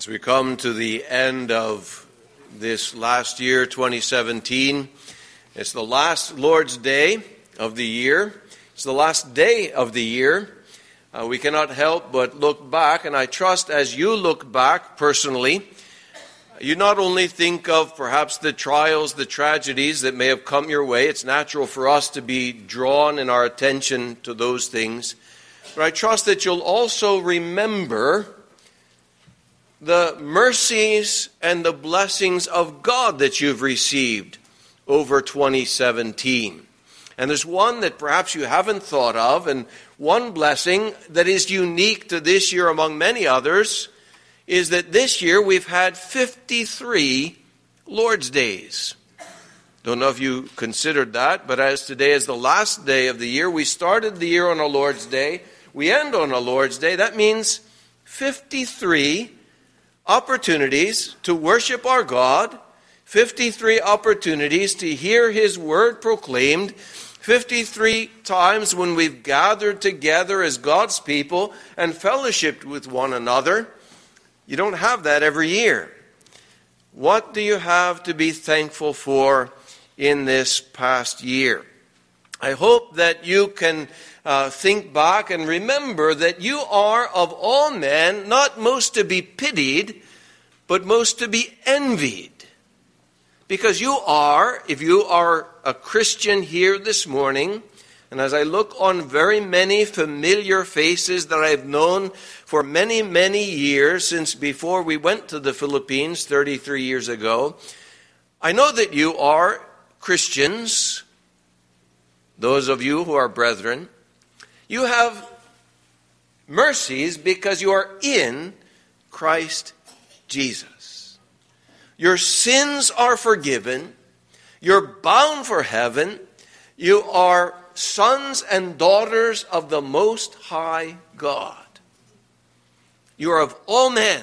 As we come to the end of this last year, 2017, it's the last Lord's Day of the year. It's the last day of the year. We cannot help but look back, and I trust as you look back personally, you not only think of perhaps the trials, the tragedies that may have come your way. It's natural for us to be drawn in our attention to those things. But I trust that you'll also remember the mercies and the blessings of God that you've received over 2017. And there's one that perhaps you haven't thought of, and one blessing that is unique to this year among many others is that this year we've had 53 Lord's Days. Don't know if you considered that, but as today is the last day of the year, we started the year on a Lord's Day, we end on a Lord's Day. That means 53 opportunities to worship our God, 53 opportunities to hear His word proclaimed, 53 times when we've gathered together as God's people and fellowshiped with one another. You don't have that every year. What do you have to be thankful for in this past year? I hope that you can think back and remember that you are, of all men, not most to be pitied, but most to be envied. Because you are, if you are a Christian here this morning, and as I look on very many familiar faces that I've known for many, many years, since before we went to the Philippines 33 years ago, I know that you are Christians, those of you who are brethren. You have mercies because you are in Christ Jesus. Your sins are forgiven. You're bound for heaven. You are sons and daughters of the Most High God. You are of all men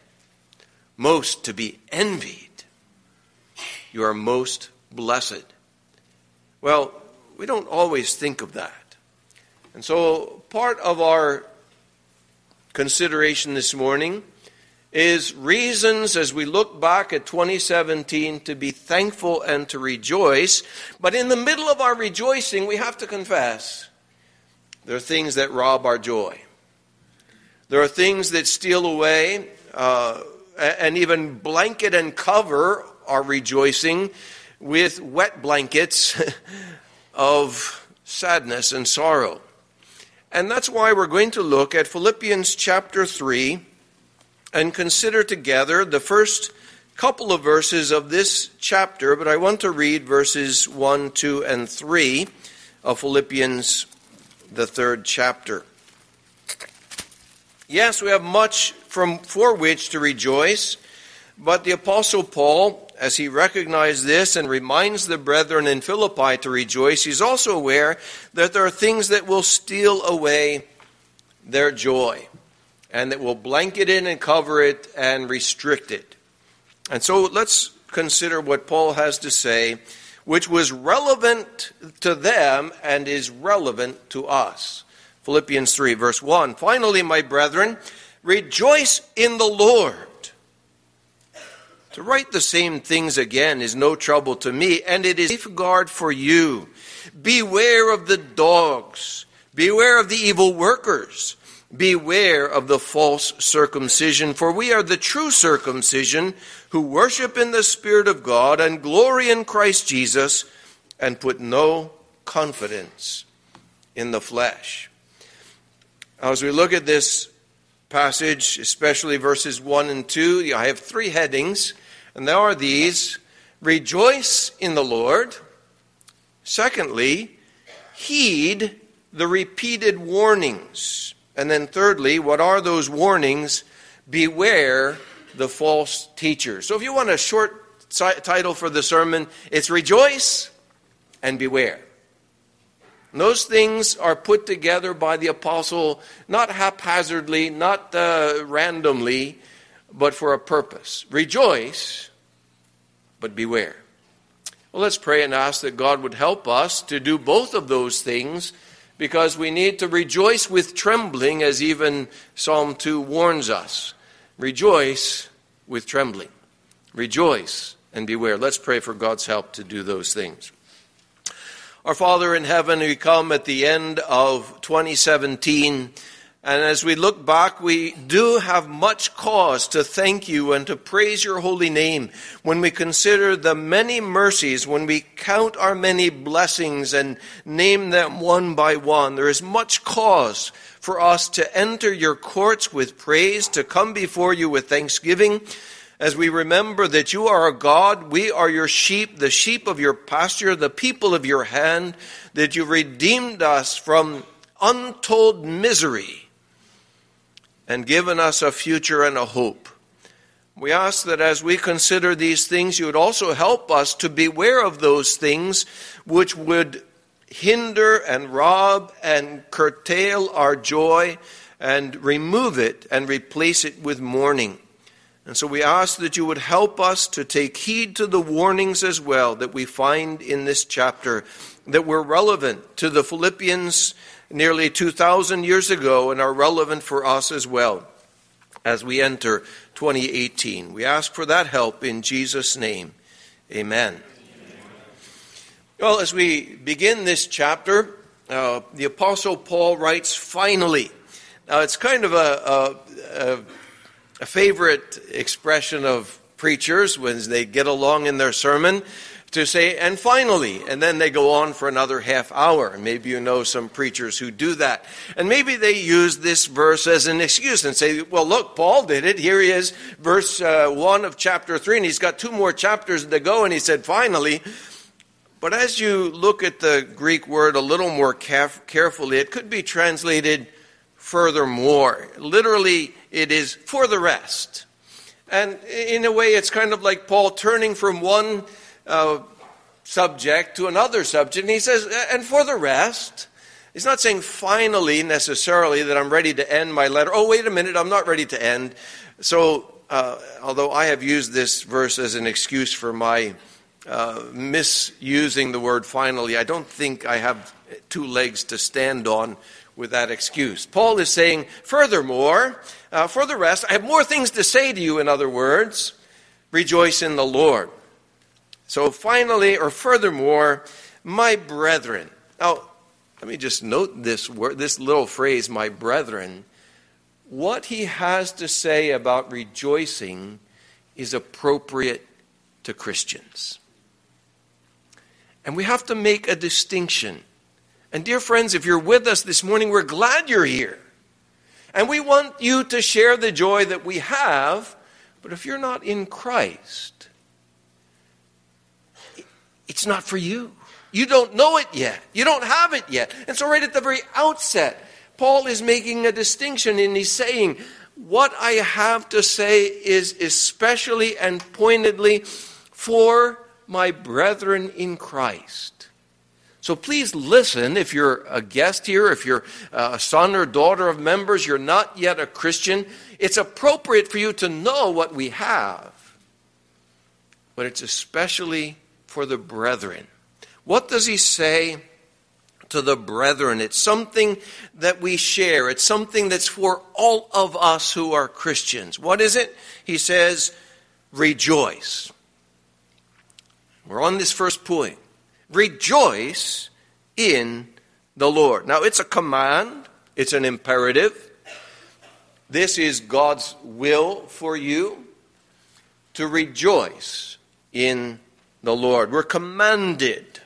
most to be envied. You are most blessed. Well, we don't always think of that. And so part of our consideration this morning is reasons as we look back at 2017 to be thankful and to rejoice. But in the middle of our rejoicing, we have to confess there are things that rob our joy. There are things that steal away and even blanket and cover our rejoicing with wet blankets of sadness and sorrow. And that's why we're going to look at Philippians chapter 3 and consider together the first couple of verses of this chapter. But I want to read verses 1, 2, and 3 of Philippians, the third chapter. Yes, we have much for which to rejoice, but the Apostle Paul, as he recognized this and reminds the brethren in Philippi to rejoice, he's also aware that there are things that will steal away their joy and that will blanket it and cover it and restrict it. And so let's consider what Paul has to say, which was relevant to them and is relevant to us. Philippians 3, verse 1. Finally, my brethren, rejoice in the Lord. To write the same things again is no trouble to me, and it is a safeguard for you. Beware of the dogs. Beware of the evil workers. Beware of the false circumcision, for we are the true circumcision who worship in the Spirit of God and glory in Christ Jesus and put no confidence in the flesh. Now, as we look at this passage, especially verses 1 and 2, I have three headings. And there are these: rejoice in the Lord. Secondly, heed the repeated warnings. And then thirdly, what are those warnings? Beware the false teachers. So if you want a short title for the sermon, it's rejoice and beware. And those things are put together by the apostle, not haphazardly, not randomly, but for a purpose. Rejoice, but beware. Well, let's pray and ask that God would help us to do both of those things, because we need to rejoice with trembling, as even Psalm 2 warns us. Rejoice with trembling. Rejoice and beware. Let's pray for God's help to do those things. Our Father in heaven, we come at the end of 2017, and as we look back, we do have much cause to thank you and to praise your holy name when we consider the many mercies, when we count our many blessings and name them one by one. There is much cause for us to enter your courts with praise, to come before you with thanksgiving, as we remember that you are a God, we are your sheep, the sheep of your pasture, the people of your hand, that you redeemed us from untold misery and given us a future and a hope. We ask that as we consider these things, you would also help us to beware of those things which would hinder and rob and curtail our joy and remove it and replace it with mourning. And so we ask that you would help us to take heed to the warnings as well that we find in this chapter that were relevant to the Philippians nearly 2,000 years ago and are relevant for us as well as we enter 2018. We ask for that help in Jesus' name. Amen. Well, as we begin this chapter, the Apostle Paul writes, finally. Now, it's kind of a favorite expression of preachers when they get along in their sermon to say, and finally, and then they go on for another half hour. And maybe you know some preachers who do that. And maybe they use this verse as an excuse and say, well, look, Paul did it. Here he is, verse 1 of chapter 3, and he's got 2 more chapters to go, and he said, finally. But as you look at the Greek word a little more carefully, it could be translated furthermore. Literally, it is for the rest. And in a way, it's kind of like Paul turning from one subject to another subject. And he says, and for the rest, he's not saying finally necessarily that I'm ready to end my letter. Oh, wait a minute, I'm not ready to end. So, although I have used this verse as an excuse for my misusing the word finally, I don't think I have 2 legs to stand on with that excuse. Paul is saying, furthermore, for the rest, I have more things to say to you, in other words, rejoice in the Lord. So finally, or furthermore, my brethren. Now, let me just note this word, this little phrase, my brethren. What he has to say about rejoicing is appropriate to Christians. And we have to make a distinction. And dear friends, if you're with us this morning, we're glad you're here. And we want you to share the joy that we have. But if you're not in Christ, it's not for you. You don't know it yet. You don't have it yet. And so right at the very outset, Paul is making a distinction, and he's saying, what I have to say is especially and pointedly for my brethren in Christ. So please listen. If you're a guest here, if you're a son or daughter of members, you're not yet a Christian, it's appropriate for you to know what we have. But it's especially for the brethren. What does he say to the brethren? It's something that we share. It's something that's for all of us who are Christians. What is it? He says, rejoice. We're on this first point. Rejoice in the Lord. Now, it's a command. It's an imperative. This is God's will for you to rejoice in the Lord. We're commanded.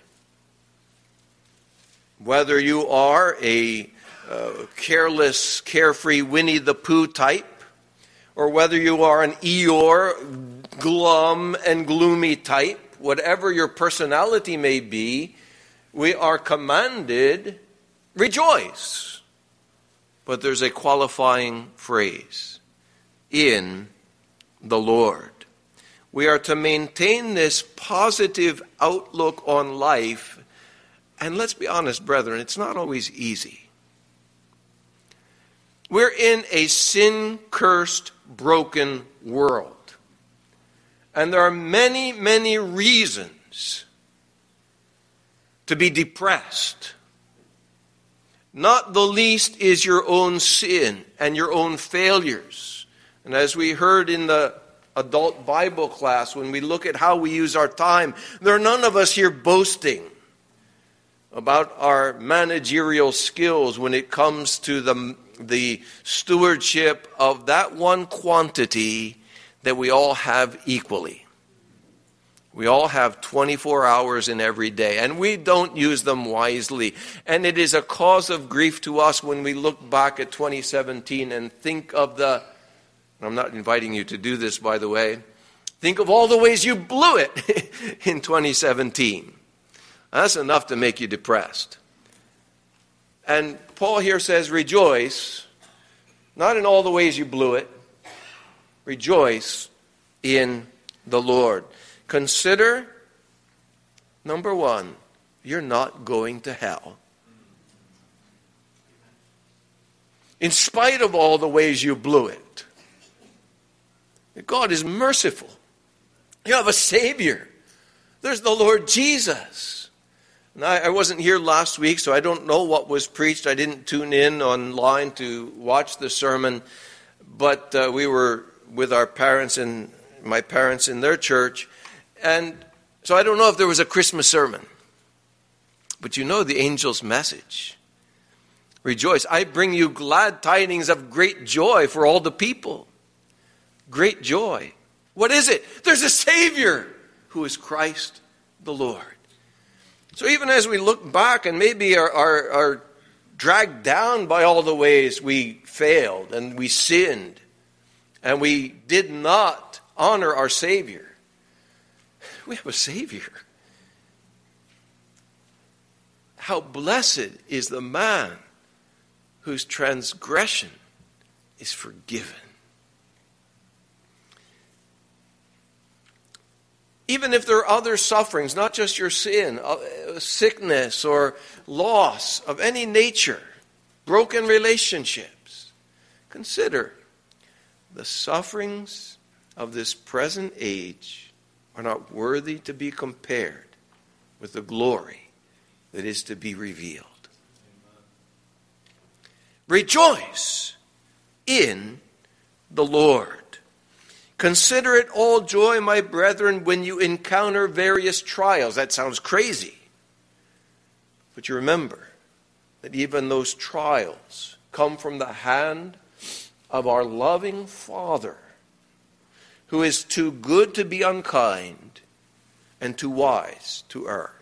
Whether you are a careless, carefree Winnie the Pooh type, or whether you are an Eeyore, glum and gloomy type, whatever your personality may be, we are commanded, rejoice. But there's a qualifying phrase, in the Lord. We are to maintain this positive outlook on life. And let's be honest, brethren, it's not always easy. We're in a sin-cursed, broken world. And there are many, many reasons to be depressed. Not the least is your own sin and your own failures. And as we heard in the adult Bible class, when we look at how we use our time, there are none of us here boasting about our managerial skills when it comes to the stewardship of that one quantity that we all have equally. We all have 24 hours in every day, and we don't use them wisely. And it is a cause of grief to us when we look back at 2017 and think of and I'm not inviting you to do this, by the way, think of all the ways you blew it in 2017. That's enough to make you depressed. And Paul here says, rejoice, not in all the ways you blew it. Rejoice in the Lord. Consider, number one, you're not going to hell. In spite of all the ways you blew it, God is merciful. You have a Savior. There's the Lord Jesus. And I wasn't here last week, so I don't know what was preached. I didn't tune in online to watch the sermon. But we were with our parents and my parents in their church. And so I don't know if there was a Christmas sermon. But you know the angel's message. Rejoice. I bring you glad tidings of great joy for all the people. Great joy. What is it? There's a Savior who is Christ the Lord. So even as we look back and maybe are dragged down by all the ways we failed and we sinned and we did not honor our Savior, we have a Savior. How blessed is the man whose transgression is forgiven. Even if there are other sufferings, not just your sin, sickness or loss of any nature, broken relationships, consider the sufferings of this present age are not worthy to be compared with the glory that is to be revealed. Rejoice in the Lord. Consider it all joy, my brethren, when you encounter various trials. That sounds crazy. But you remember that even those trials come from the hand of our loving Father, who is too good to be unkind and too wise to err.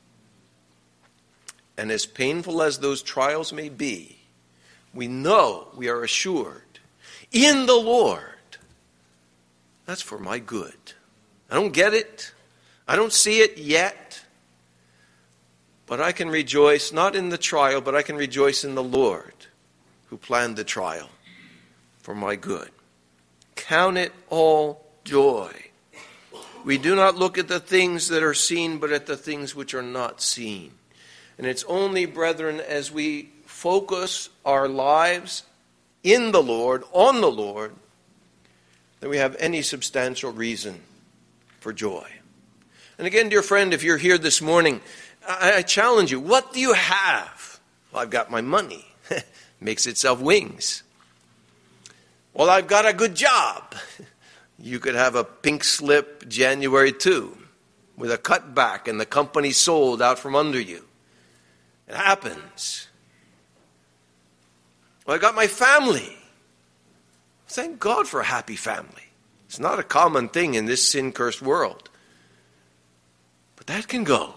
And as painful as those trials may be, we know, we are assured, in the Lord, that's for my good. I don't get it. I don't see it yet. But I can rejoice, not in the trial, but I can rejoice in the Lord who planned the trial for my good. Count it all joy. We do not look at the things that are seen, but at the things which are not seen. And it's only, brethren, as we focus our lives in the Lord, on the Lord, that we have any substantial reason for joy. And again, dear friend, if you're here this morning, I challenge you, what do you have? Well, I've got my money. Makes itself wings. Well, I've got a good job. You could have a pink slip January 2 with a cutback and the company sold out from under you. It happens. Well, I got my family. Thank God for a happy family. It's not a common thing in this sin-cursed world. But that can go.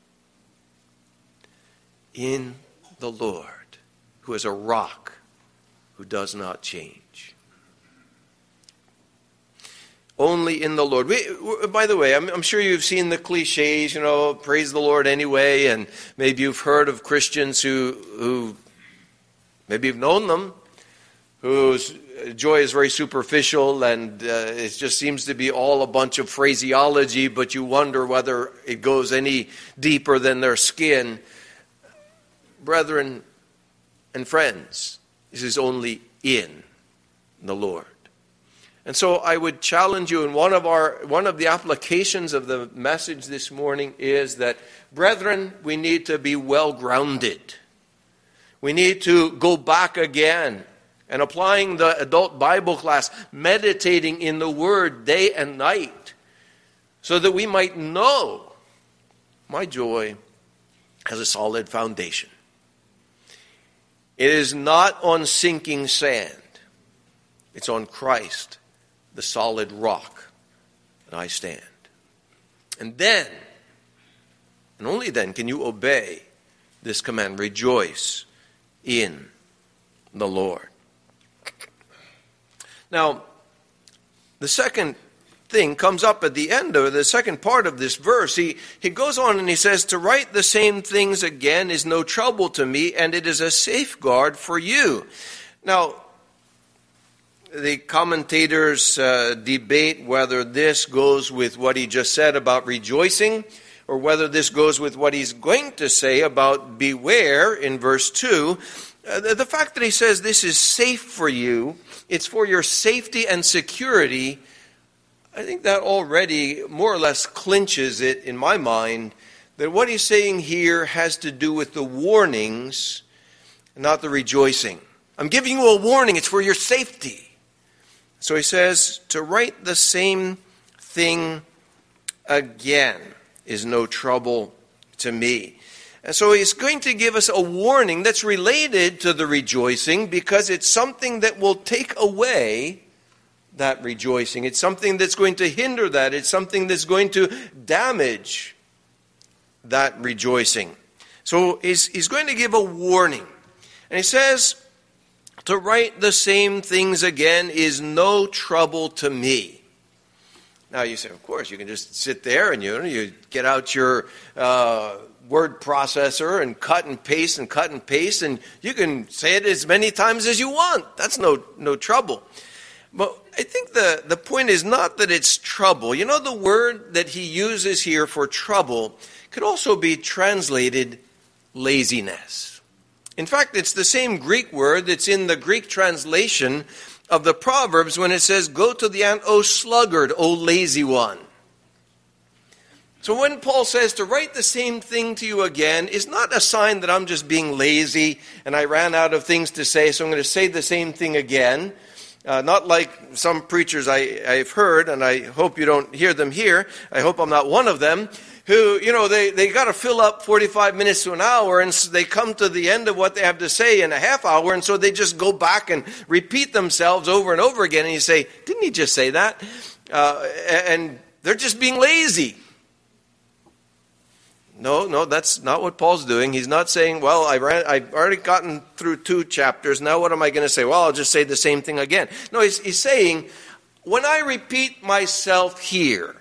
In the Lord, who is a rock, who does not change. Only in the Lord. By the way, I'm sure you've seen the cliches, praise the Lord anyway, and maybe you've heard of Christians who maybe you've known them, whose joy is very superficial and it just seems to be all a bunch of phraseology, but you wonder whether it goes any deeper than their skin. Brethren and friends, this is only in the Lord. And so I would challenge you, and one of the applications of the message this morning is that, brethren, we need to be well grounded. We need to go back again and applying the adult Bible class, meditating in the Word day and night, so that we might know my joy has a solid foundation. It is not on sinking sand. It's on Christ, the solid rock, that I stand. And then, and only then, can you obey this command. Rejoice in the Lord. Now, the second thing comes up at the end of the second part of this verse. He goes on and he says, to write the same things again is no trouble to me, and it is a safeguard for you. Now, the commentators debate whether this goes with what he just said about rejoicing, or whether this goes with what he's going to say about beware in verse 2. The fact that he says this is safe for you, it's for your safety and security, I think that already more or less clinches it in my mind, that what he's saying here has to do with the warnings, not the rejoicing. I'm giving you a warning, it's for your safety. So he says, to write the same thing again is no trouble to me. And so he's going to give us a warning that's related to the rejoicing, because it's something that will take away that rejoicing. It's something that's going to hinder that. It's something that's going to damage that rejoicing. So he's going to give a warning. And he says, to write the same things again is no trouble to me. Now you say, of course, you can just sit there and you get out your word processor and cut and paste, and you can say it as many times as you want. That's no trouble. But I think the point is not that it's trouble. You know, the word that he uses here for trouble could also be translated laziness. In fact, it's the same Greek word that's in the Greek translation of the Proverbs when it says, go to the ant, O sluggard, O lazy one. So when Paul says to write the same thing to you again is not a sign that I'm just being lazy and I ran out of things to say, so I'm going to say the same thing again. Not like some preachers I've heard, and I hope you don't hear them here. I hope I'm not one of them, who, they got to fill up 45 minutes to an hour, and so they come to the end of what they have to say in a half hour, and so they just go back and repeat themselves over and over again, and you say, didn't he just say that? And they're just being lazy. No, that's not what Paul's doing. He's not saying, well, I've already gotten through 2 chapters. Now what am I going to say? Well, I'll just say the same thing again. No, he's saying, when I repeat myself here,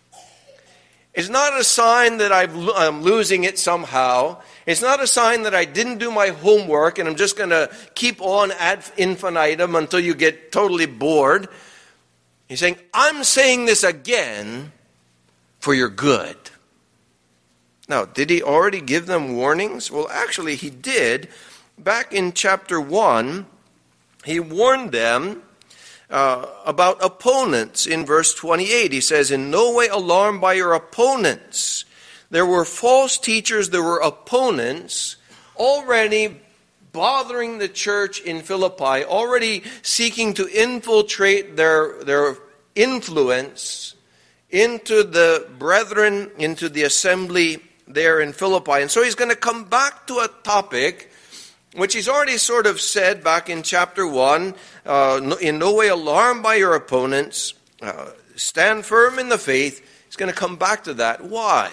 it's not a sign that I'm losing it somehow. It's not a sign that I didn't do my homework and I'm just going to keep on ad infinitum until you get totally bored. He's saying, I'm saying this again for your good. Now, did he already give them warnings? Well, actually, he did. Back in chapter 1, he warned them about opponents in verse 28. He says, in no way alarmed by your opponents. There were false teachers, there were opponents already bothering the church in Philippi, already seeking to infiltrate their influence into the brethren, into the assembly there in Philippi. And so he's going to come back to a topic which he's already sort of said back in chapter 1, in no way alarmed by your opponents, stand firm in the faith. He's going to come back to that. Why?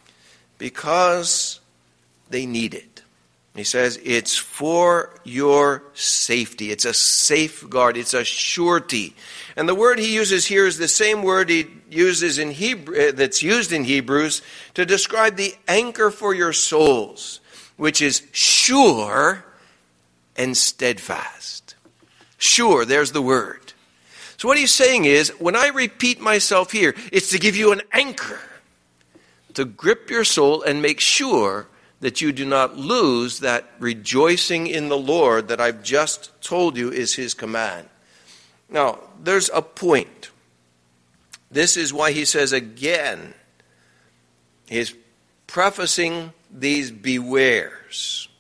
Because they need it. He says it's for your safety. It's a safeguard. It's a surety. And the word he uses here is the same word he uses in Hebrew, that's used in Hebrews to describe the anchor for your souls, which is sure and steadfast. Sure, there's the word. So what he's saying is, when I repeat myself here, it's to give you an anchor to grip your soul and make sure that you do not lose that rejoicing in the Lord that I've just told you is his command. Now, there's a point. This is why he says again, he's prefacing these bewares.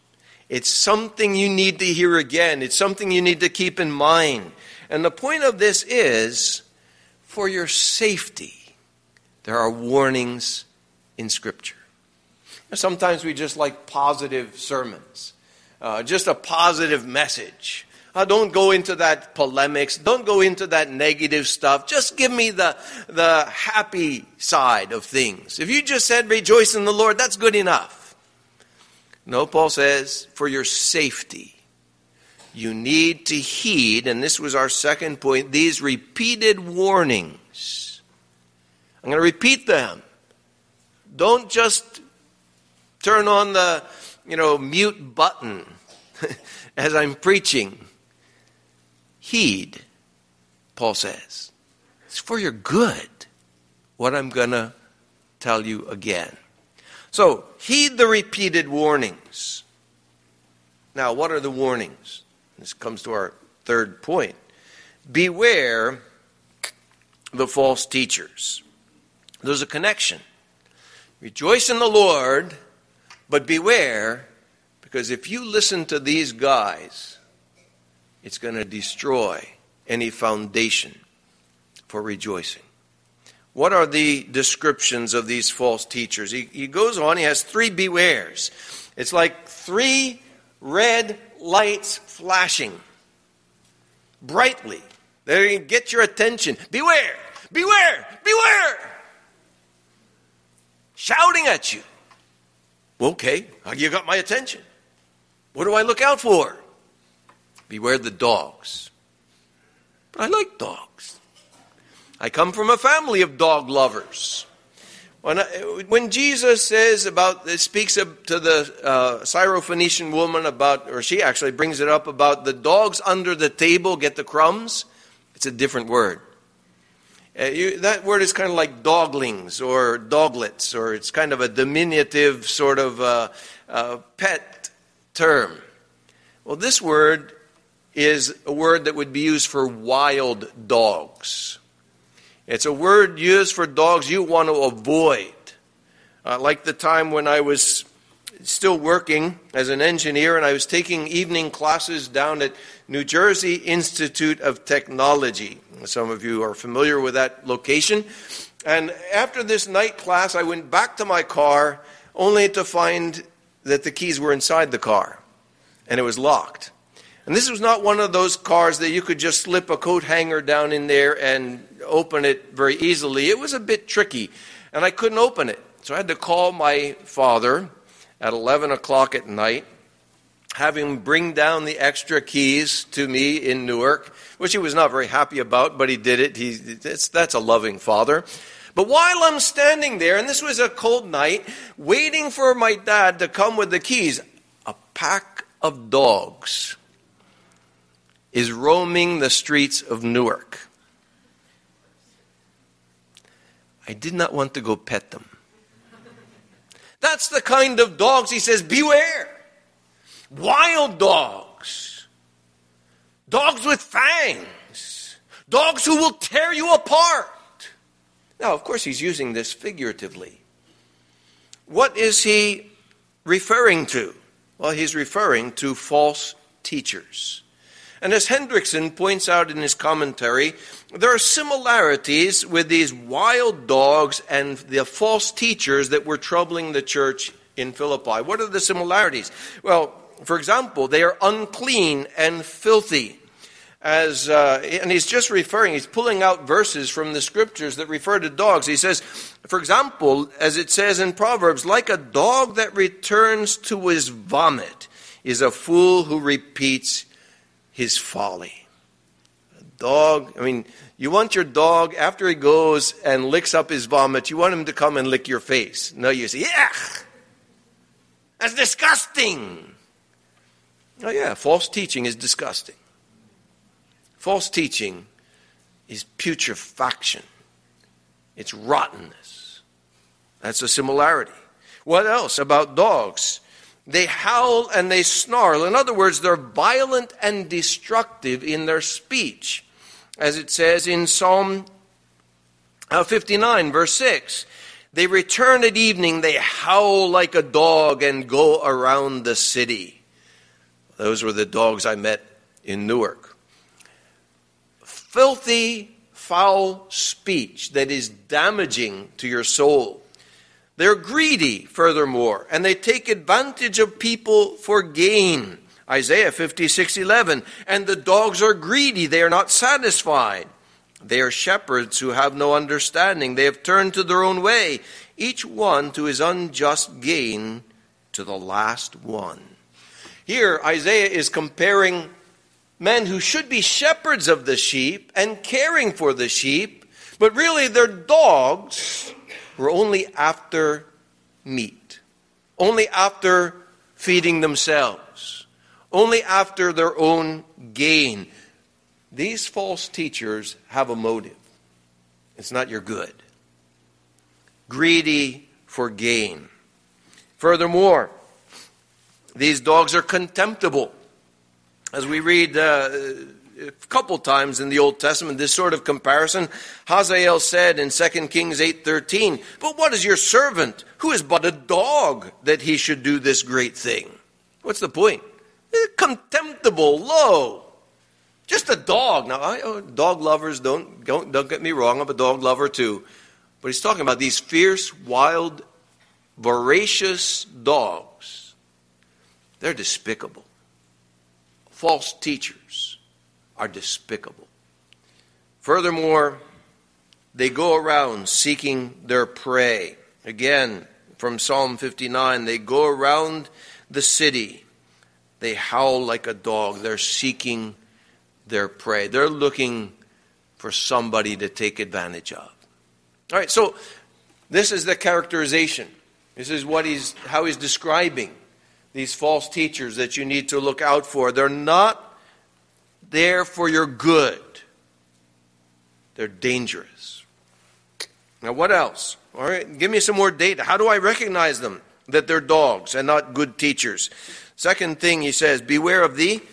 It's something you need to hear again. It's something you need to keep in mind. And the point of this is for your safety. There are warnings in Scripture. Sometimes we just like positive sermons, just a positive message. Don't go into that polemics. Don't go into that negative stuff. Just give me the happy side of things. If you just said rejoice in the Lord, that's good enough. No, Paul says, for your safety, you need to heed, and this was our second point, these repeated warnings. I'm going to repeat them. Don't just turn on the, mute button as I'm preaching. Heed, Paul says. It's for your good, what I'm going to tell you again. So, heed the repeated warnings. Now, what are the warnings? This comes to our third point. Beware the false teachers. There's a connection. Rejoice in the Lord, but beware, because if you listen to these guys, it's going to destroy any foundation for rejoicing. What are the descriptions of these false teachers? He goes on, he has 3 bewares. It's like 3 red lights flashing brightly. They're going to get your attention. Beware! Beware! Beware! Shouting at you. Okay, you got my attention. What do I look out for? Beware the dogs. But I like dogs. I come from a family of dog lovers. When Jesus speaks to the Syrophoenician woman or she actually brings it up about the dogs under the table get the crumbs, it's a different word. That word is kind of like doglings or doglets, or it's kind of a diminutive sort of pet term. Well, this word is a word that would be used for wild dogs. It's a word used for dogs you want to avoid. Like the time when I was still working as an engineer and I was taking evening classes down at New Jersey Institute of Technology. Some of you are familiar with that location. And after this night class, I went back to my car only to find that the keys were inside the car and it was locked. And this was not one of those cars that you could just slip a coat hanger down in there and open it very easily. It was a bit tricky, and I couldn't open it. So I had to call my father at 11 o'clock at night, have him bring down the extra keys to me in Newark, which he was not very happy about, but he did it. That's a loving father. But while I'm standing there, and this was a cold night, waiting for my dad to come with the keys, a pack of dogs is roaming the streets of Newark. I did not want to go pet them. That's the kind of dogs, he says, beware. Wild dogs. Dogs with fangs. Dogs who will tear you apart. Now, of course, he's using this figuratively. What is he referring to? Well, he's referring to false teachers. And as Hendrickson points out in his commentary, there are similarities with these wild dogs and the false teachers that were troubling the church in Philippi. What are the similarities? Well, for example, they are unclean and filthy. And he's pulling out verses from the scriptures that refer to dogs. He says, for example, as it says in Proverbs, like a dog that returns to his vomit is a fool who repeats his folly. A dog, you want your dog, after he goes and licks up his vomit, you want him to come and lick your face. No, you say, yuck! That's disgusting! Oh yeah, false teaching is disgusting. False teaching is putrefaction. It's rottenness. That's a similarity. What else about dogs? They howl and they snarl. In other words, they're violent and destructive in their speech. As it says in Psalm 59, verse 6. They return at evening, they howl like a dog and go around the city. Those were the dogs I met in Newark. Filthy, foul speech that is damaging to your soul. They're greedy, furthermore, and they take advantage of people for gain. Isaiah 56:11. And the dogs are greedy, they are not satisfied. They are shepherds who have no understanding. They have turned to their own way, each one to his unjust gain, to the last one. Here, Isaiah is comparing men who should be shepherds of the sheep and caring for the sheep, but really they're dogs who are only after meat, only after feeding themselves, only after their own gain. These false teachers have a motive. It's not your good. Greedy for gain. Furthermore, these dogs are contemptible. As we read a couple times in the Old Testament, this sort of comparison, Hazael said in 2 Kings 8:13, "But what is your servant, who is but a dog, that he should do this great thing?" What's the point? Contemptible, low. Just a dog. Now, dog lovers, don't get me wrong, I'm a dog lover too. But he's talking about these fierce, wild, voracious dogs. They're despicable. False teachers are despicable. Furthermore, they go around seeking their prey. Again, from Psalm 59, they go around the city. They howl like a dog. They're seeking their prey. They're looking for somebody to take advantage of. All right, so this is the characterization. This is how he's describing these false teachers that you need to look out for. They're not there for your good. They're dangerous. Now, what else? All right, give me some more data. How do I recognize them, that they're dogs and not good teachers? Second thing he says, beware of the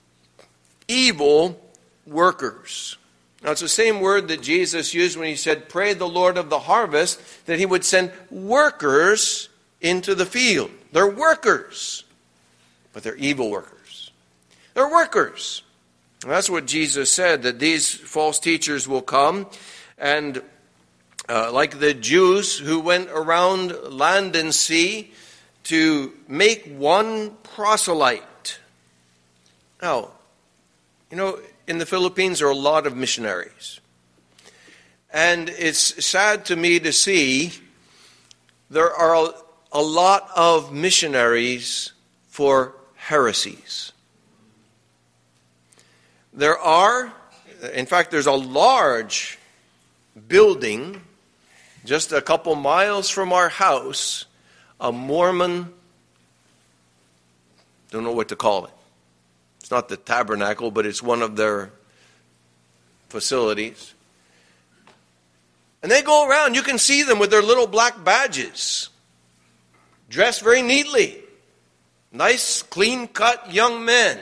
evil workers. Now, it's the same word that Jesus used when he said, pray the Lord of the harvest, that he would send workers into the field. They're workers, but they're evil workers. They're workers. And that's what Jesus said, that these false teachers will come, and like the Jews who went around land and sea to make one proselyte. Now, in the Philippines there are a lot of missionaries. And it's sad to me to see there are a lot of missionaries for heresies. In fact, there's a large building just a couple miles from our house, a Mormon, don't know what to call it. It's not the tabernacle, but it's one of their facilities. And they go around, you can see them with their little black badges, dressed very neatly. Nice, clean-cut young men,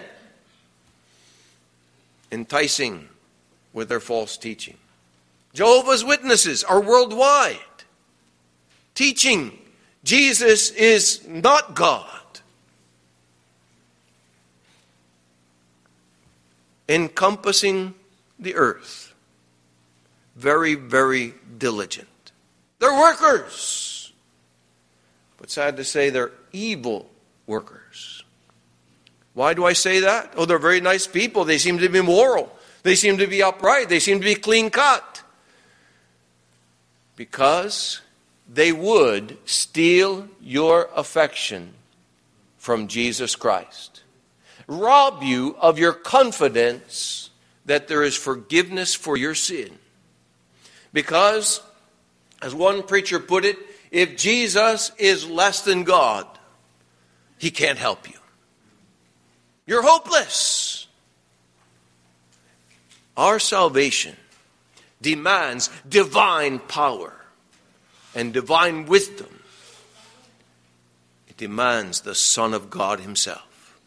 enticing with their false teaching. Jehovah's Witnesses are worldwide, teaching Jesus is not God. Encompassing the earth. Very, very diligent. They're workers. But sad to say, they're evil workers. Why do I say that? Oh, they're very nice people. They seem to be moral. They seem to be upright. They seem to be clean cut. Because they would steal your affection from Jesus Christ. Rob you of your confidence that there is forgiveness for your sin. Because, as one preacher put it, if Jesus is less than God, he can't help you. You're hopeless. Our salvation demands divine power and divine wisdom. It demands the Son of God himself.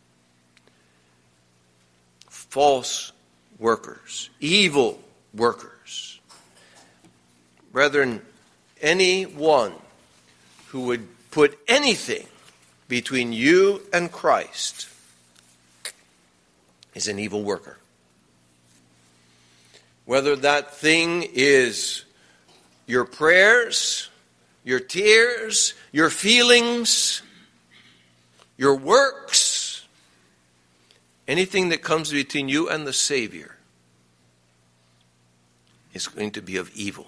False workers, evil workers. Brethren, anyone who would put anything between you and Christ is an evil worker. Whether that thing is your prayers, your tears, your feelings, your works, anything that comes between you and the Savior is going to be of evil.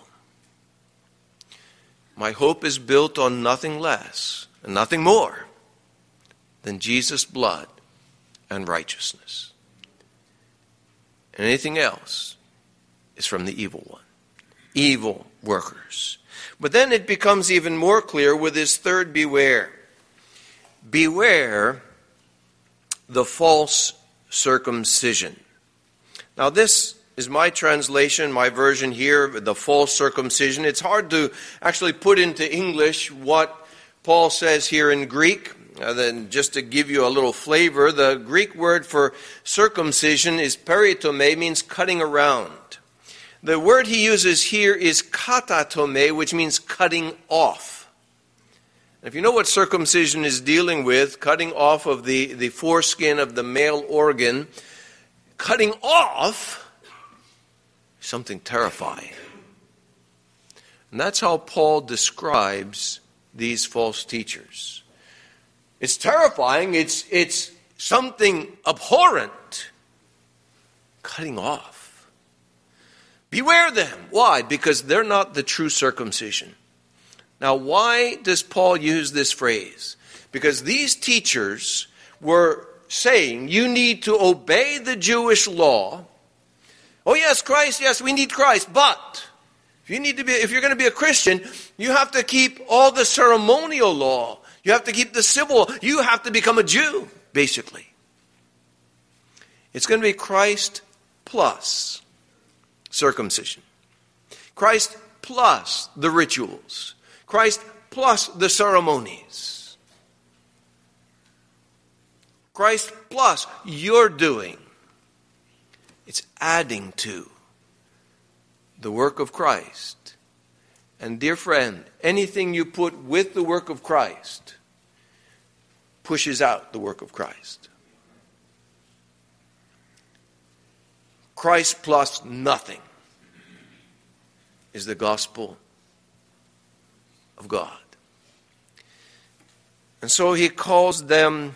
My hope is built on nothing less and nothing more than Jesus' blood and righteousness. And anything else is from the evil one. Evil workers. But then it becomes even more clear with his third beware. Beware the false circumcision. Now this is my translation, my version here, the false circumcision. It's hard to actually put into English what Paul says here in Greek. Then just to give you a little flavor, the Greek word for circumcision is peritome, means cutting around. The word he uses here is katatome, which means cutting off. And if you know what circumcision is dealing with, cutting off of the foreskin of the male organ, cutting off something terrifying. And that's how Paul describes these false teachers. It's terrifying. It's something abhorrent. Cutting off. Beware them. Why? Because they're not the true circumcision. Now, why does Paul use this phrase? Because these teachers were saying you need to obey the Jewish law. Oh yes, Christ, yes, we need Christ, but if you're going to be a Christian, you have to keep all the ceremonial law. You have to keep the civil. You have to become a Jew, basically. It's going to be Christ plus circumcision. Christ plus the rituals. Christ plus the ceremonies. Christ plus your doing. It's adding to the work of Christ. And dear friend, anything you put with the work of Christ pushes out the work of Christ. Christ plus nothing is the gospel of God. And so he calls them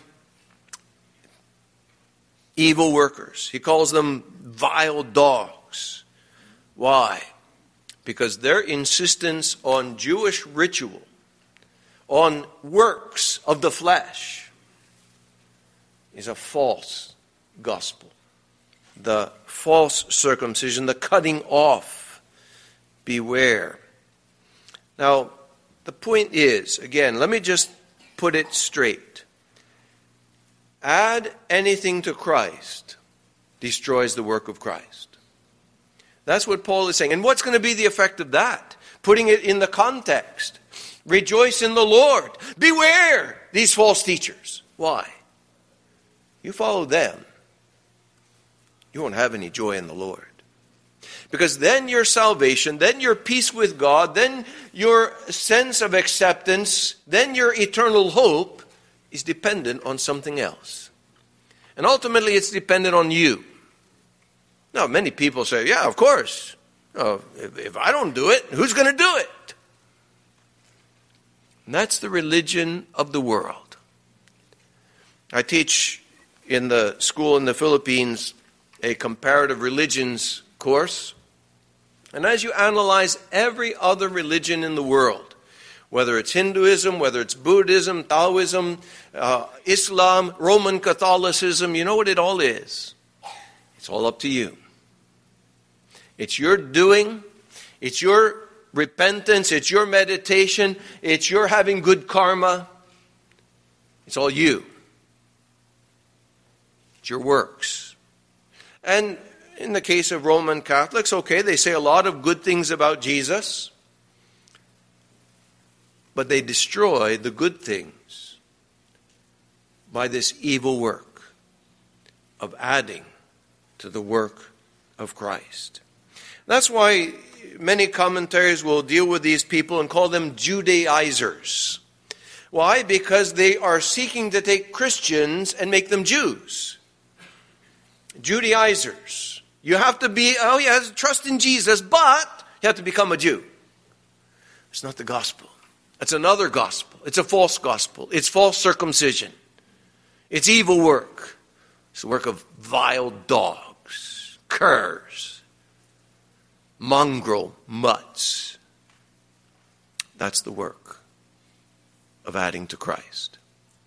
evil workers. He calls them vile dogs. Why? Because their insistence on Jewish ritual, on works of the flesh, is a false gospel. The false circumcision, the cutting off. Beware. Now, the point is, again, let me just put it straight. Add anything to Christ destroys the work of Christ. That's what Paul is saying. And what's going to be the effect of that? Putting it in the context. Rejoice in the Lord. Beware these false teachers. Why? You follow them, you won't have any joy in the Lord. Because then your salvation, then your peace with God, then your sense of acceptance, then your eternal hope is dependent on something else. And ultimately it's dependent on you. Now, many people say, yeah, of course. If I don't do it, who's going to do it? And that's the religion of the world. I teach in the school in the Philippines a comparative religions course. And as you analyze every other religion in the world, whether it's Hinduism, whether it's Buddhism, Taoism, Islam, Roman Catholicism, you know what it all is? It's all up to you. It's your doing, it's your repentance, it's your meditation, it's your having good karma. It's all you. It's your works. And in the case of Roman Catholics, okay, they say a lot of good things about Jesus, but they destroy the good things by this evil work of adding to the work of Christ. That's why many commentaries will deal with these people and call them Judaizers. Why? Because they are seeking to take Christians and make them Jews. Judaizers. You have to be, trust in Jesus, but you have to become a Jew. It's not the gospel. It's another gospel. It's a false gospel. It's false circumcision. It's evil work. It's the work of vile dogs, curs, mongrel mutts. That's the work of adding to Christ.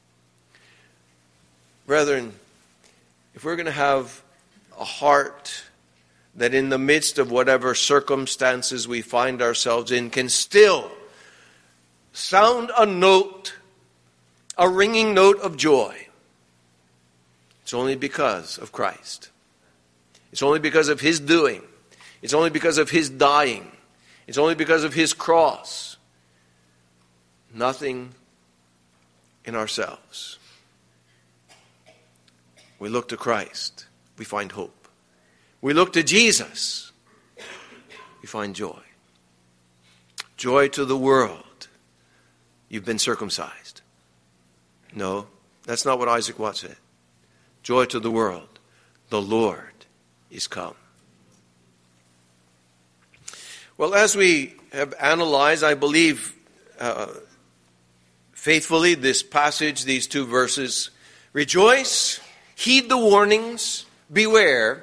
Brethren, if we're going to have a heart that in the midst of whatever circumstances we find ourselves in can still sound a note, a ringing note of joy, it's only because of Christ. It's only because of His doing. It's only because of His dying. It's only because of His cross. Nothing in ourselves. We look to Christ, we find hope. We look to Jesus, we find joy. Joy to the world. You've been circumcised. No, that's not what Isaac Watts said. Joy to the world. The Lord is come. Well, as we have analyzed, I believe, faithfully this passage, these two verses, rejoice, heed the warnings, beware.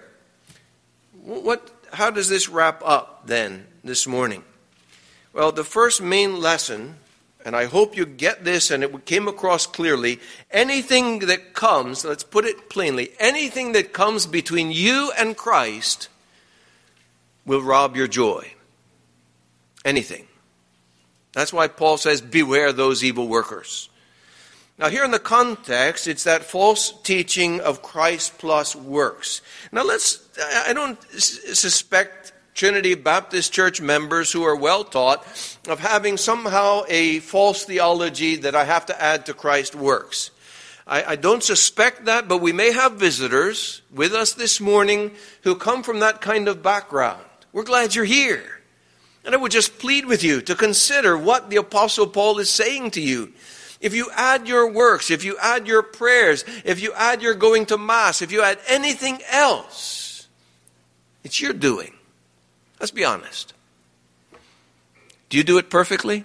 How does this wrap up then this morning? Well, the first main lesson, and I hope you get this and it came across clearly, anything that comes, let's put it plainly, anything that comes between you and Christ will rob your joy. Anything. That's why Paul says, beware those evil workers. Now here in the context, it's that false teaching of Christ plus works. Now I don't suspect Trinity Baptist Church members who are well taught of having somehow a false theology that I have to add to Christ's works. I don't suspect that, but we may have visitors with us this morning who come from that kind of background. We're glad you're here. And I would just plead with you to consider what the Apostle Paul is saying to you. If you add your works, if you add your prayers, if you add your going to Mass, if you add anything else, it's your doing. Let's be honest. Do you do it perfectly?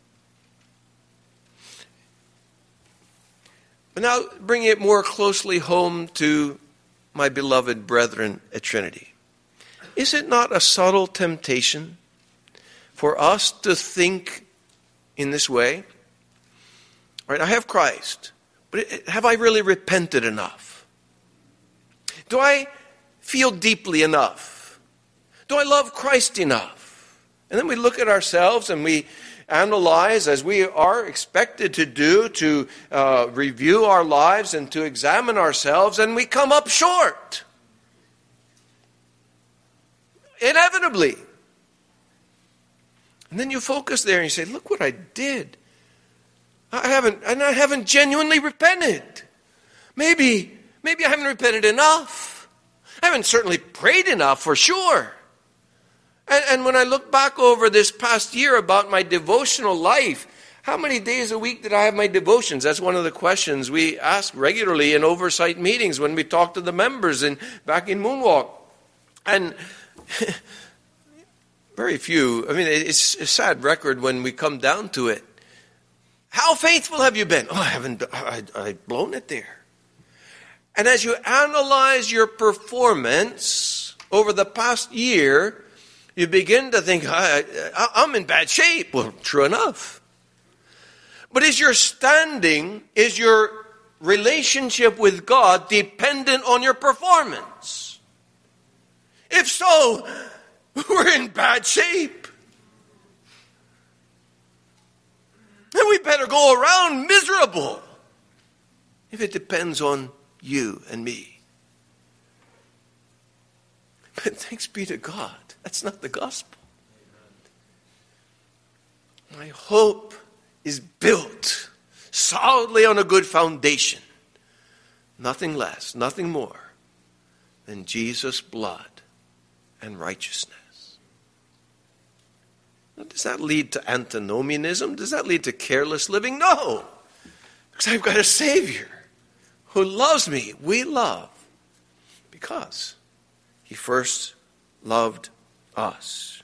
But now bring it more closely home to my beloved brethren at Trinity. Is it not a subtle temptation for us to think in this way? All right, I have Christ, but have I really repented enough? Do I feel deeply enough? Do I love Christ enough? And then we look at ourselves and we analyze, as we are expected to do, to review our lives and to examine ourselves, and we come up short. Inevitably. And then you focus there and you say, look what I did. I haven't genuinely repented. Maybe I haven't repented enough. I haven't certainly prayed enough for sure. And when I look back over this past year about my devotional life, how many days a week did I have my devotions? That's one of the questions we ask regularly in oversight meetings when we talk to the members back in Moonwalk. And very few. I mean, it's a sad record when we come down to it. How faithful have you been? Oh, I've blown it there. And as you analyze your performance over the past year, you begin to think, I'm in bad shape. Well, true enough. But is your standing, is your relationship with God dependent on your performance? If so, we're in bad shape. And we better go around miserable if it depends on you and me. But thanks be to God, that's not the gospel. My hope is built solidly on a good foundation. Nothing less, nothing more than Jesus' blood and righteousness. Now, does that lead to antinomianism? Does that lead to careless living? No. Because I've got a Savior who loves me. We love Because he first loved us.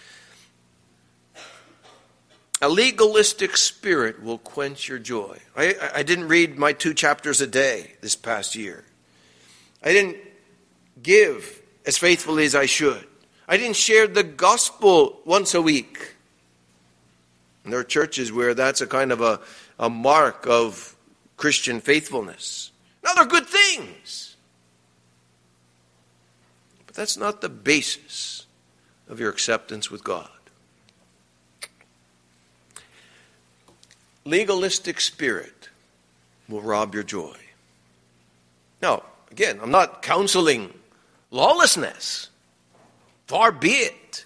A legalistic spirit will quench your joy. I didn't read my 2 chapters a day this past year. I didn't give as faithfully as I should. I didn't share the gospel once a week. And there are churches where that's a kind of a mark of Christian faithfulness. Now, they're good things. But that's not the basis of your acceptance with God. Legalistic spirit will rob your joy. Now, again, I'm not counseling lawlessness. Far be it.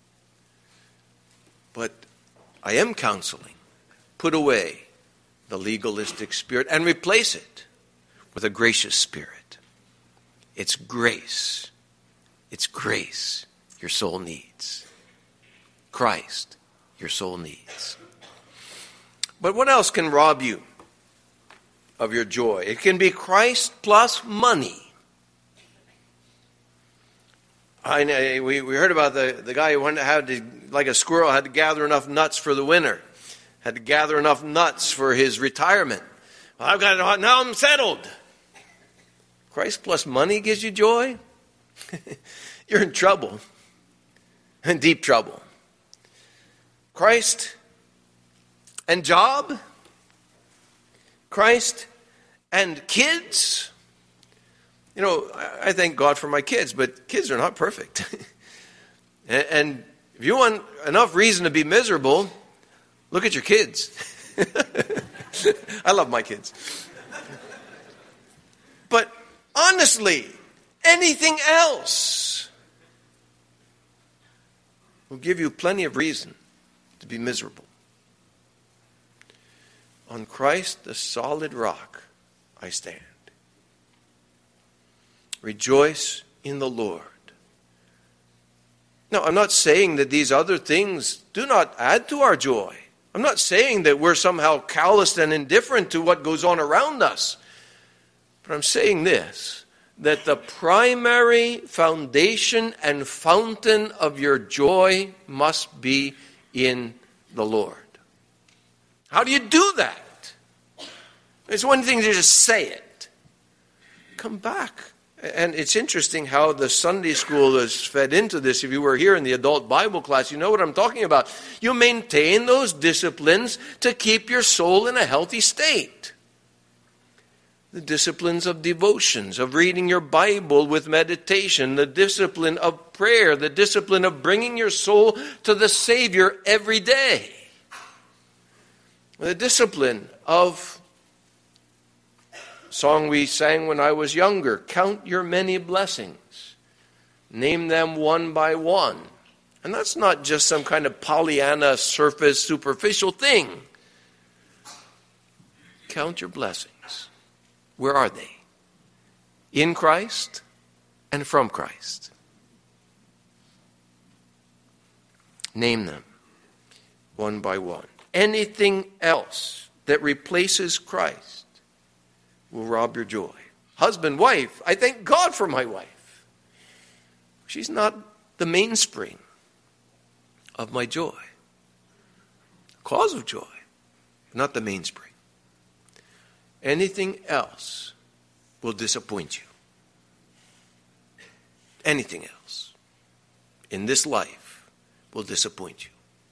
But I am counseling. Put away the legalistic spirit and replace it with a gracious spirit. It's grace. It's grace your soul needs. Christ your soul needs. But what else can rob you of your joy? It can be Christ plus money. We heard about the guy who had to, like a squirrel, had to gather enough nuts for the winter. Had to gather enough nuts for his retirement. Well, I've got it, now I'm settled. Christ plus money gives you joy? You're in trouble. In deep trouble. Christ and job, Christ and kids. You know, I thank God for my kids, but kids are not perfect. And if you want enough reason to be miserable, look at your kids. I love my kids. But honestly, anything else will give you plenty of reason to be miserable. On Christ, the solid rock, I stand. Rejoice in the Lord. Now, I'm not saying that these other things do not add to our joy. I'm not saying that we're somehow calloused and indifferent to what goes on around us. But I'm saying this, that the primary foundation and fountain of your joy must be in the Lord. How do you do that? It's one thing to just say it. Come back. And it's interesting how the Sunday school is fed into this. If you were here in the adult Bible class, you know what I'm talking about. You maintain those disciplines to keep your soul in a healthy state. The disciplines of devotions, of reading your Bible with meditation, the discipline of prayer, the discipline of bringing your soul to the Savior every day. The discipline of song we sang when I was younger, count your many blessings. Name them one by one. And that's not just some kind of Pollyanna surface, superficial thing. Count your blessings. Where are they? In Christ and from Christ. Name them one by one. Anything else that replaces Christ will rob your joy. Husband, wife, I thank God for my wife. She's not the mainspring of my joy. Cause of joy, not the mainspring. Anything else will disappoint you. Anything else in this life will disappoint you.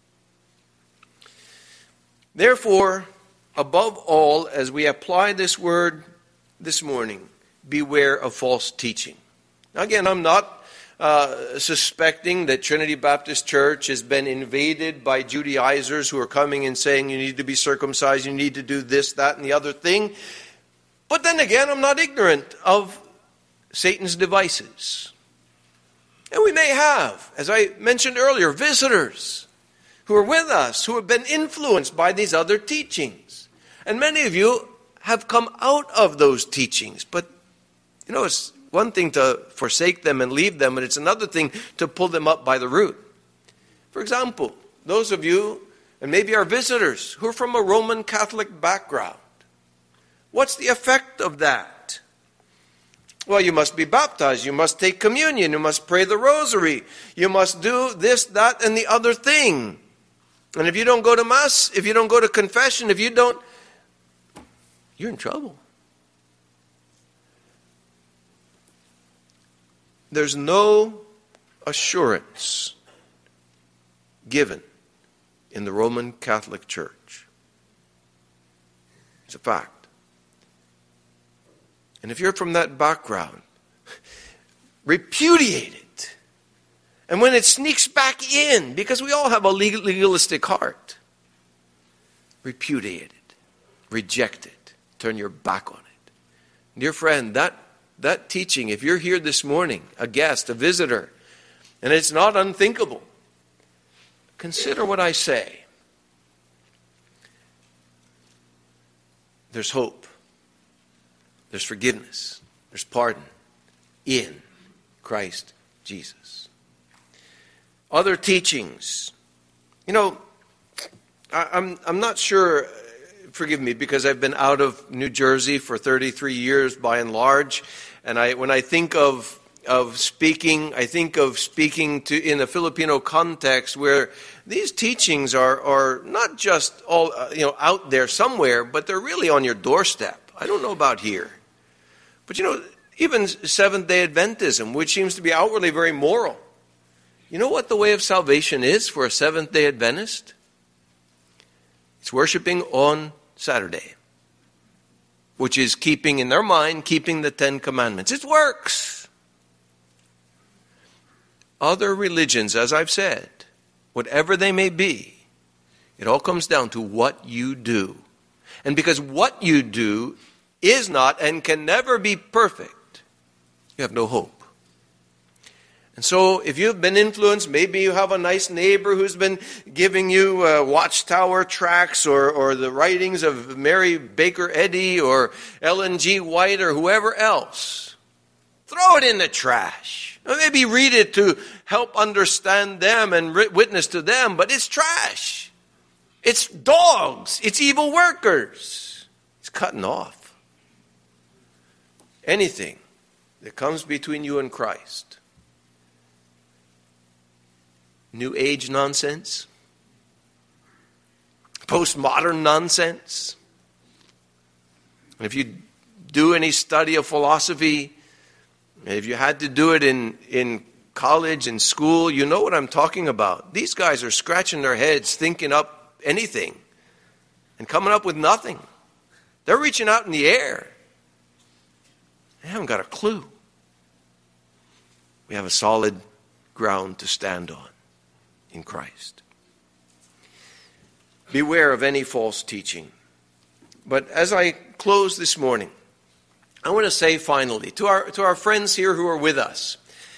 Therefore, above all, as we apply this word this morning, beware of false teaching. Now again, I'm not suspecting that Trinity Baptist Church has been invaded by Judaizers who are coming and saying you need to be circumcised, you need to do this, that, and the other thing. But then again, I'm not ignorant of Satan's devices. And we may have, as I mentioned earlier, visitors who are with us, who have been influenced by these other teachings. And many of you have come out of those teachings. But, you know, it's one thing to forsake them and leave them, and it's another thing to pull them up by the root. For example, those of you, and maybe our visitors, who are from a Roman Catholic background, what's the effect of that? Well, you must be baptized, you must take communion, you must pray the rosary, you must do this, that, and the other thing. And if you don't go to Mass, if you don't go to confession, if you don't, you're in trouble. There's no assurance given in the Roman Catholic Church. It's a fact. And if you're from that background, repudiate it. And when it sneaks back in, because we all have a legalistic heart, repudiate it, reject it, turn your back on it. Dear friend, that teaching, if you're here this morning, a guest, a visitor, and it's not unthinkable, consider what I say. There's hope. There's forgiveness. There's pardon in Christ Jesus. Other teachings. You know, I'm not sure, forgive me, because I've been out of New Jersey for 33 years by and large, and when I think of speaking, I think of speaking in a Filipino context where these teachings are not just all out there somewhere, but they're really on your doorstep. I don't know about here. But even Seventh-day Adventism, which seems to be outwardly very moral. You know what the way of salvation is for a Seventh-day Adventist? It's worshiping on Saturday, which is keeping in their mind, keeping the Ten Commandments. It works. Other religions, as I've said, whatever they may be, it all comes down to what you do. And because what you do is not and can never be perfect, you have no hope. And so if you've been influenced, maybe you have a nice neighbor who's been giving you Watchtower tracts or the writings of Mary Baker Eddy or Ellen G. White or whoever else. Throw it in the trash. Or maybe read it to help understand them and witness to them, but it's trash. It's dogs. It's evil workers. It's cutting off anything that comes between you and Christ. New Age nonsense, postmodern nonsense. And if you do any study of philosophy, and if you had to do it in college and school, you know what I'm talking about. These guys are scratching their heads thinking up anything and coming up with nothing. They're reaching out in the air. They haven't got a clue. We have a solid ground to stand on in Christ. Beware of any false teaching. But as I close this morning, I want to say finally to our friends here who are with us,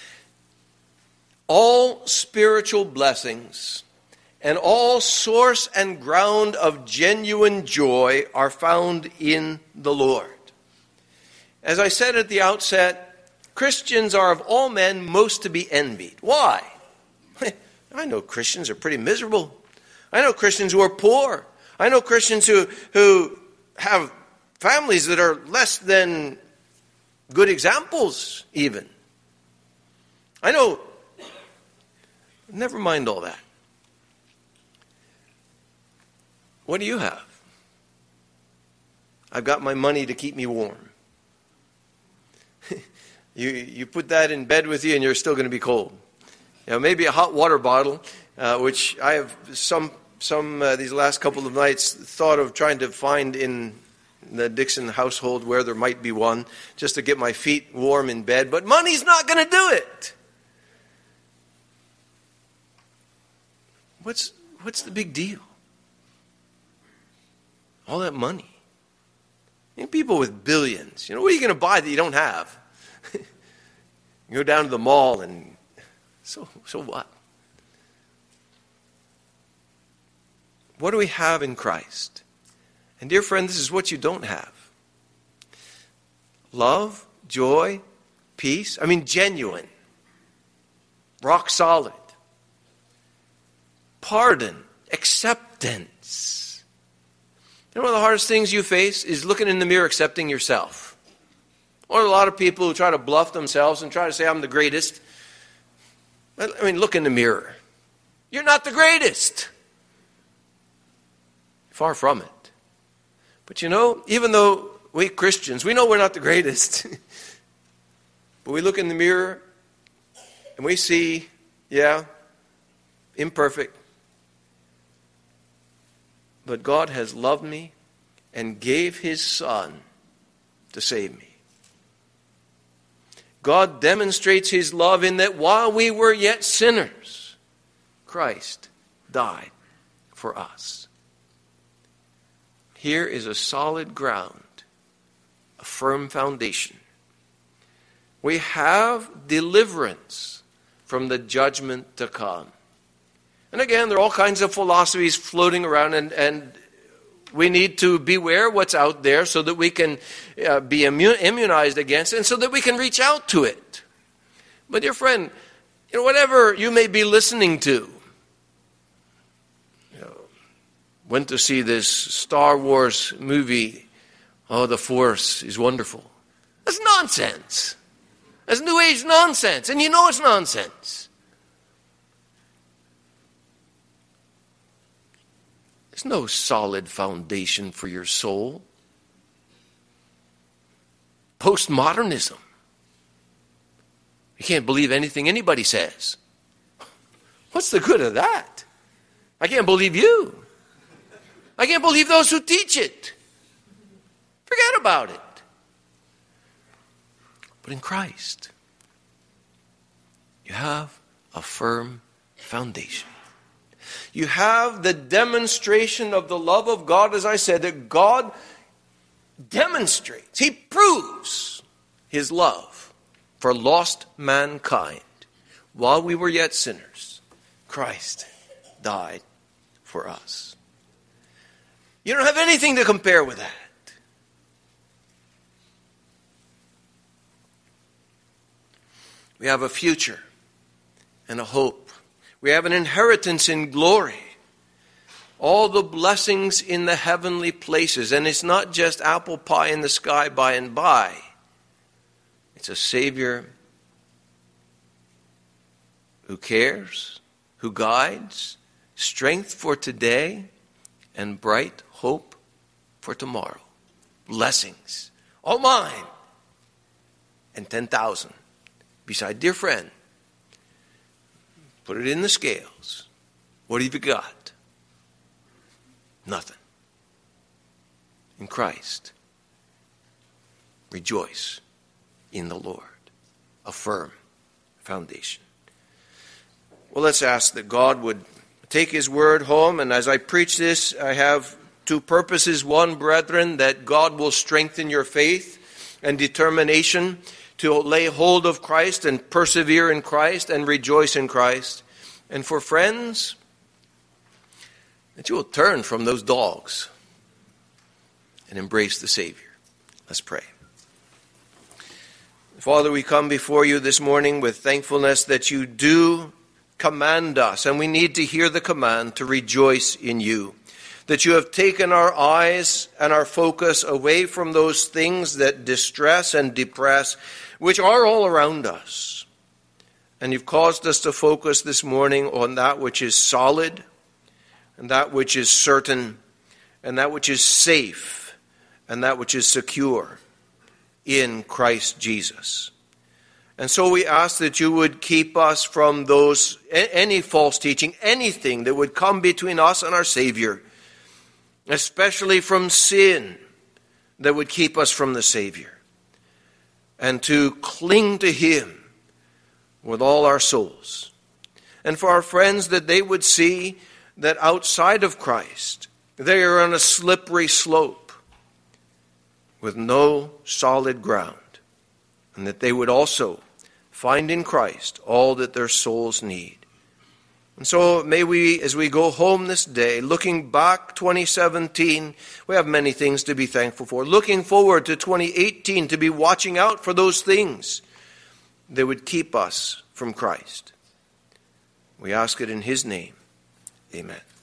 all spiritual blessings and all source and ground of genuine joy are found in the Lord. As I said at the outset, Christians are of all men most to be envied. Why? I know Christians are pretty miserable. I know Christians who are poor. I know Christians who have families that are less than good examples even. I know. Never mind all that. What do you have? I've got my money to keep me warm. You put that in bed with you and you're still going to be cold. Maybe a hot water bottle, which I have some these last couple of nights thought of trying to find in the Dixon household where there might be one, just to get my feet warm in bed. But money's not going to do it. What's the big deal? All that money. People with billions. What are you going to buy that you don't have? You go down to the mall and so what? What do we have in Christ? And dear friend, this is what you don't have. Love, joy, peace. Genuine. Rock solid. Pardon, acceptance. One of the hardest things you face is looking in the mirror, accepting yourself. Or a lot of people who try to bluff themselves and try to say, I'm the greatest. I mean, look in the mirror. You're not the greatest. Far from it. But you know, even though we Christians, we know we're not the greatest. But we look in the mirror and we see, imperfect. But God has loved me and gave His Son to save me. God demonstrates His love in that while we were yet sinners, Christ died for us. Here is a solid ground, a firm foundation. We have deliverance from the judgment to come. And again, there are all kinds of philosophies floating around, and we need to beware what's out there so that we can be immunized against it and so that we can reach out to it. But dear friend, whatever you may be listening to, went to see this Star Wars movie, the Force is wonderful. That's nonsense. That's New Age nonsense, and you know it's nonsense. There's no solid foundation for your soul. Postmodernism. You can't believe anything anybody says. What's the good of that? I can't believe you. I can't believe those who teach it. Forget about it. But in Christ, you have a firm foundation. You have the demonstration of the love of God, as I said, that God demonstrates. He proves His love for lost mankind. While we were yet sinners, Christ died for us. You don't have anything to compare with that. We have a future and a hope. We have an inheritance in glory. All the blessings in the heavenly places. And it's not just apple pie in the sky by and by. It's a Savior who cares, who guides, strength for today, and bright hope for tomorrow. Blessings, all mine, and 10,000 beside. Dear friend, put it in the scales. What have you got? Nothing. In Christ, rejoice in the Lord. A firm foundation. Well, let's ask that God would take His word home. And as I preach this, I have two purposes. One, brethren, that God will strengthen your faith and determination to lay hold of Christ and persevere in Christ and rejoice in Christ. And for friends, that you will turn from those dogs and embrace the Savior. Let's pray. Father, we come before you this morning with thankfulness that you do command us, and we need to hear the command to rejoice in you. That you have taken our eyes and our focus away from those things that distress and depress, which are all around us. And you've caused us to focus this morning on that which is solid, and that which is certain, and that which is safe, and that which is secure in Christ Jesus. And so we ask that you would keep us from those, any false teaching, anything that would come between us and our Savior, especially from sin that would keep us from the Savior, and to cling to Him with all our souls. And for our friends, that they would see that outside of Christ, they are on a slippery slope with no solid ground, and that they would also find in Christ all that their souls need. And so may we, as we go home this day, looking back 2017, we have many things to be thankful for. Looking forward to 2018, to be watching out for those things that would keep us from Christ. We ask it in His name. Amen.